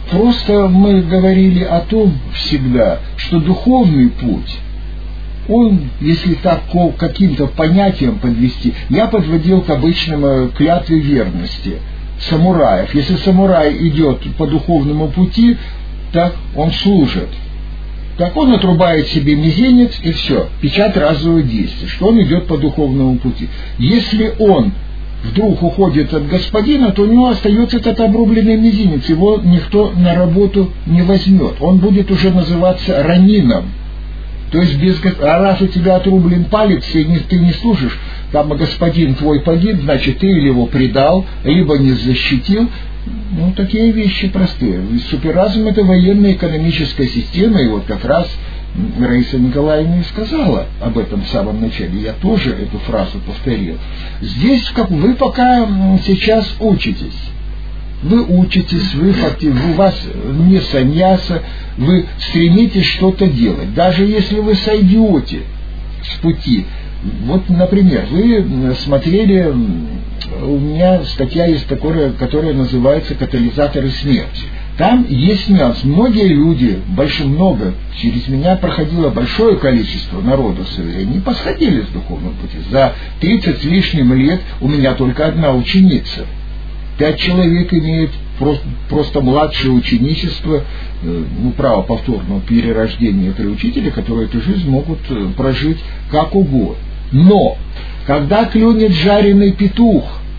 Просто мы говорили о том всегда, что духовный путь, он, если так каким-то понятием подвести, я подводил к обычным клятве верности самураев. Если самурай идет по духовному пути, так он служит. Так он отрубает себе мизинец, и все, печать разового действия, что он идет по духовному пути. Если он вдруг уходит от господина, то у него остается этот обрубленный мизинец, его никто на работу не возьмет. Он будет уже называться ранином. То есть, а раз у тебя отрублен палец, и ты не служишь, там господин твой погиб, значит, ты или его предал, либо не защитил. Ну, такие вещи простые. Суперразум — это военная экономическая система, и вот как раз Раиса Николаевна и сказала об этом в самом начале. Я тоже эту фразу повторил. Здесь, как вы пока сейчас учитесь. Вы учитесь, у вас не саньяса, вы стремитесь что-то делать. Даже если вы сойдете с пути. Вот, например, вы смотрели, у меня статья есть, которая называется «Катализаторы смерти». Там есть нюанс. Многие люди, много, через меня проходило большое количество народу в свое время, не посходили с духовного пути. За 30 с лишним лет у меня только одна ученица. 5 человек имеют просто младшее ученичество, право повторного перерождения при учителе, которые эту жизнь могут прожить как угодно. Но, когда клюнет жареный петух,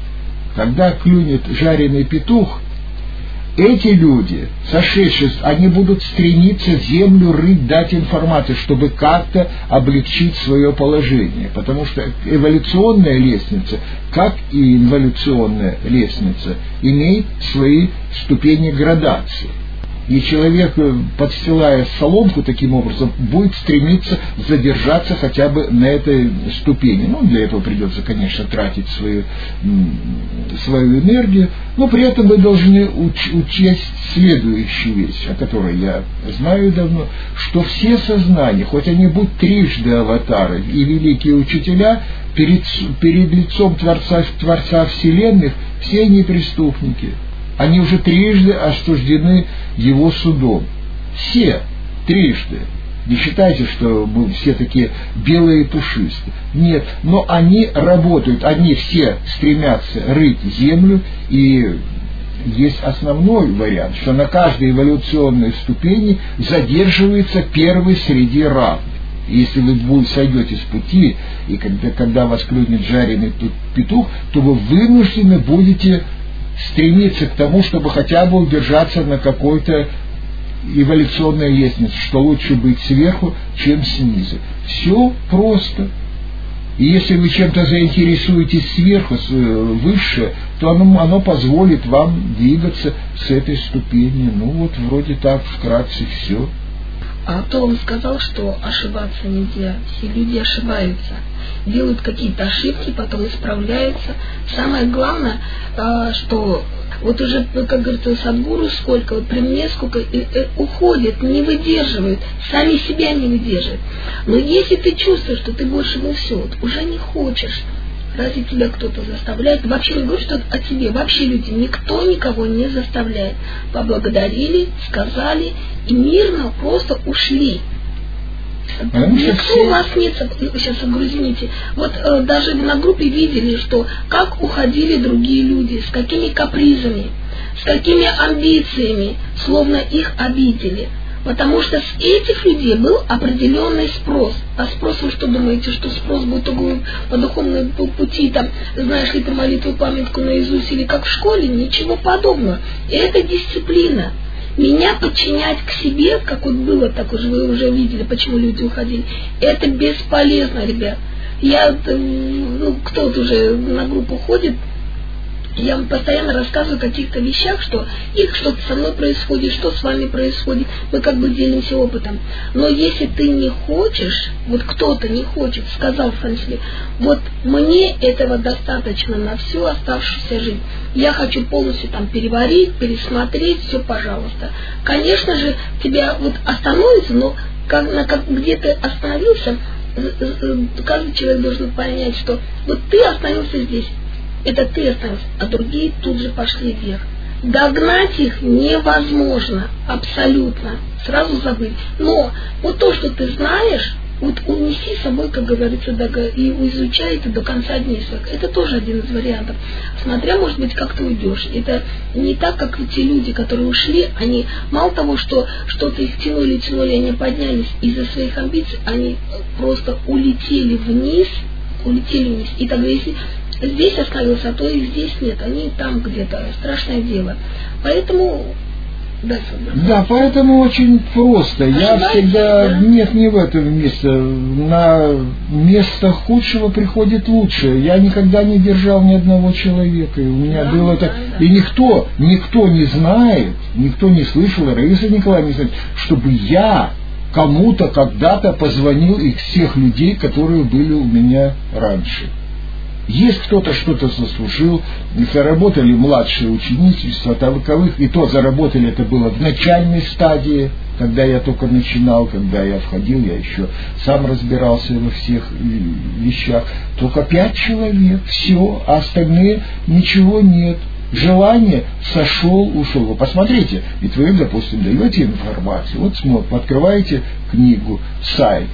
эти люди, сошедшие, они будут стремиться землю рыть, дать информацию, чтобы как-то облегчить свое положение. Потому что эволюционная лестница, как и инволюционная лестница, имеет свои ступени градации. И человек, подстилая соломку таким образом, будет стремиться задержаться хотя бы на этой ступени. Для этого придется, конечно, тратить свою энергию, но при этом вы должны учесть следующую вещь, о которой я знаю давно, что все сознания, хоть они будут трижды аватары и великие учителя, перед лицом Творца Вселенных, все они преступники. Они уже трижды осуждены его судом. Все трижды. Не считайте, что мы все такие белые и пушистые. Нет, но они работают, они все стремятся рыть землю, и есть основной вариант, что на каждой эволюционной ступени задерживается первый среди равных. Если вы сойдете с пути, и когда вас клюнет жареный петух, то вы вынуждены будете стремиться к тому, чтобы хотя бы удержаться на какой-то эволюционной лестнице, что лучше быть сверху, чем снизу. Все просто. И если вы чем-то заинтересуетесь сверху, выше, то оно позволит вам двигаться с этой ступени. Вроде так, вкратце все. А то он сказал, что ошибаться нельзя. Все люди ошибаются. Делают какие-то ошибки, потом исправляются. Самое главное, что вот уже, как говорится, Садгуру сколько, при мне сколько уходит, не выдерживают, сами себя не выдерживают. Но если ты чувствуешь, что ты больше уже не хочешь, разве тебя кто-то заставляет? Вообще не говорю, что о тебе. Вообще люди, никто никого не заставляет. Поблагодарили, сказали и мирно просто ушли. Никто у вас нет, сейчас извините, даже на группе видели, что как уходили другие люди, с какими капризами, с какими амбициями, словно их обидели. Потому что с этих людей был определенный спрос. А спрос, вы что думаете, что спрос будет по духовному пути, знаешь ли ты молитву, памятку наизусть или как в школе? Ничего подобного. Это дисциплина. Меня подчинять к себе, как было, так уже вы уже видели, почему люди уходили, это бесполезно, ребят. Кто-то уже на группу ходит, я вам постоянно рассказываю о каких-то вещах, что что-то со мной происходит, что с вами происходит, мы делимся опытом. Но если ты не хочешь, кто-то не хочет, сказал Франсли, мне этого достаточно на всю оставшуюся жизнь. Я хочу полностью переварить, пересмотреть, все, пожалуйста. Конечно же, тебя остановится, но где ты остановился, каждый человек должен понять, что ты остановился здесь. Это ты остановился, а другие тут же пошли вверх. Догнать их невозможно, абсолютно, сразу забыть. Но вот то, что ты знаешь, вот унеси с собой, как говорится, и изучай это до конца дней своих. Это тоже один из вариантов. Смотря, может быть, как ты уйдешь. Это не так, как те люди, которые ушли, они мало того, что что-то их тянули, они поднялись из-за своих амбиций, они просто улетели вниз. И тогда, если здесь оставился, то и здесь нет. Они там где-то. Страшное дело. Поэтому... Да, поэтому очень просто. Я всегда... Да? Нет, не в этом месте. На место худшего приходит лучшее. Я никогда не держал ни одного человека. И у меня было так... Да. И никто не знает, никто не слышал, Раиса Николаевна не знает, чтобы я кому-то когда-то позвонил из всех людей, которые были у меня раньше. Есть кто-то что-то заслужил, заработали младшие ученицы, таковых, и то заработали, это было в начальной стадии, когда я только начинал, когда я входил, я еще сам разбирался во всех вещах. Только 5 человек, все, а остальные ничего нет. Желание ушел. Вы посмотрите, ведь вы, допустим, даете информацию, вот открываете книгу, сайт,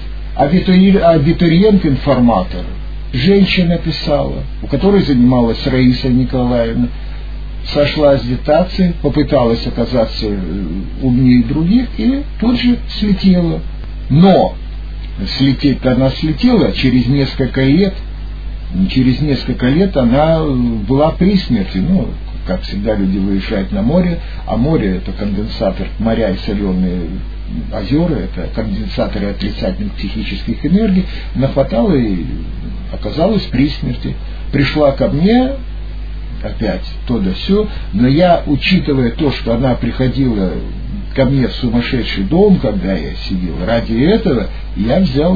абитуриент-информатор. Женщина писала, у которой занималась Раиса Николаевна, сошла с диктации, попыталась оказаться умнее других и тут же слетела. Но слететь-то она слетела через несколько лет. Через несколько лет она была при смерти. Как всегда, люди выезжают на море, а море — это конденсатор, моря и соленые озера, это конденсаторы отрицательных психических энергий, нахватала и оказалась при смерти. Пришла ко мне, опять то да сё, но я, учитывая то, что она приходила ко мне в сумасшедший дом, когда я сидел, ради этого я взял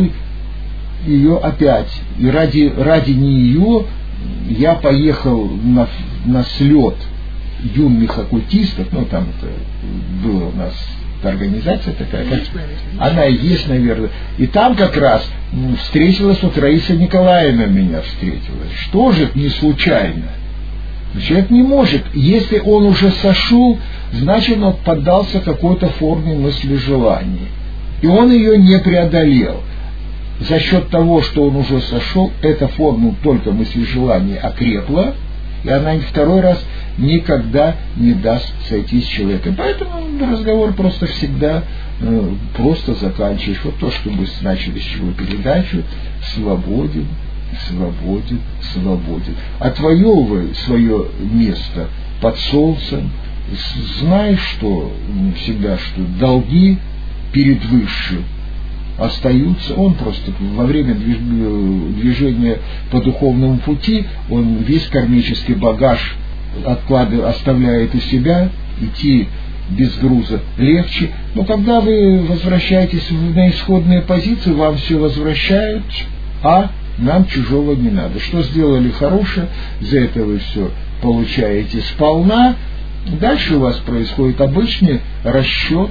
ее опять. И ради нее я поехал на слет юных оккультистов, там это была у нас организация такая, она и есть, наверное. И там как раз встретилась Раиса Николаевна меня встретила. Что же не случайно? Человек не может, если он уже сошел, значит он поддался какой-то форме мысли-желания. И он ее не преодолел. За счет того, что он уже сошел, эта форма только мысли-желания окрепла, и она второй раз никогда не даст сойти с человеком. Поэтому разговор просто всегда просто заканчиваешь. Вот то, что мы начали с чего передачу: свободен, свободен, свободен. Отвоевывай свое место под солнцем, знай, что всегда, что долги перед высшим остаются. Он просто во время движения по духовному пути, он весь кармический багаж оставляет у себя, идти без груза легче. Но когда вы возвращаетесь на исходные позиции, вам все возвращают, а нам чужого не надо. Что сделали хорошее, за это вы все получаете сполна. Дальше у вас происходит обычный расчет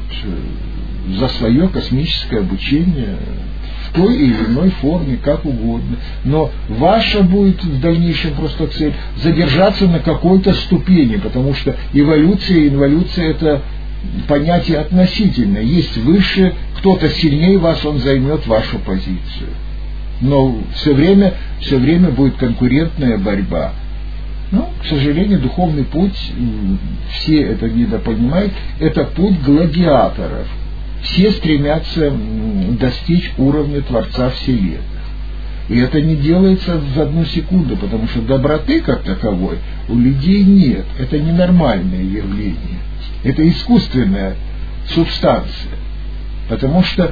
за свое космическое обучение в той или иной форме, как угодно. Но ваша будет в дальнейшем просто цель задержаться на какой-то ступени, потому что эволюция и инволюция — это понятие относительное. Есть выше, кто-то сильнее вас, он займет вашу позицию. Но все время будет конкурентная борьба. Но, к сожалению, духовный путь, все это недопонимают, это путь гладиаторов. Все стремятся достичь уровня Творца Вселенной. И это не делается за одну секунду, потому что доброты как таковой у людей нет. Это ненормальное явление. Это искусственная субстанция. Потому что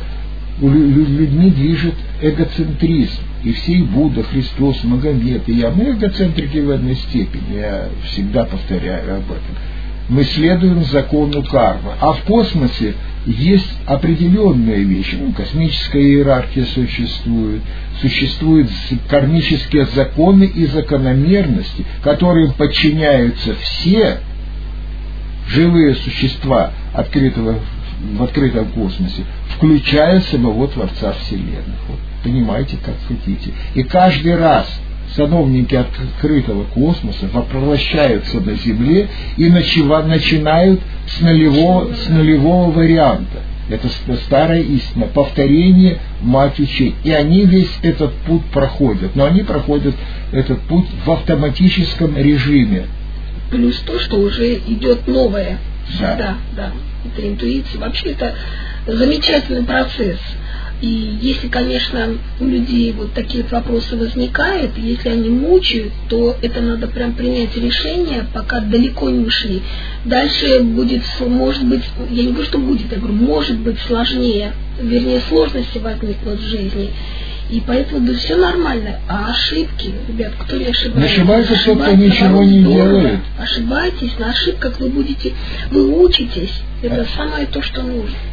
людьми движет эгоцентризм. И все, и Будда, Христос, Магомед, и я, мы эгоцентрики в одной степени, я всегда повторяю об этом. Мы следуем закону кармы. А в космосе есть определенные вещи. Космическая иерархия существуют кармические законы и закономерности, которым подчиняются все живые существа в открытом космосе, включая самого Творца Вселенной. Вот, понимаете, как хотите. И каждый раз, сановники открытого космоса воплощаются на Земле и начинают с нулевого варианта. Это старая истина, повторение мать учения. И они весь этот путь проходят, но они проходят этот путь в автоматическом режиме. Плюс то, что уже идет новое. Да. Да. Это интуиция. Вообще это замечательный процесс. И если, конечно, у людей вот такие вопросы возникают, если они мучают, то это надо прям принять решение, пока далеко не ушли. Дальше будет, может быть, я не говорю, что будет, я говорю, может быть сложнее, вернее, сложности возникнут в жизни. И поэтому да, все нормально. А ошибки, ребят, кто не ошибается? Не ошибается тот, кто ничего не делает. Ошибайтесь, на ошибках вы учитесь. Это самое то, что нужно.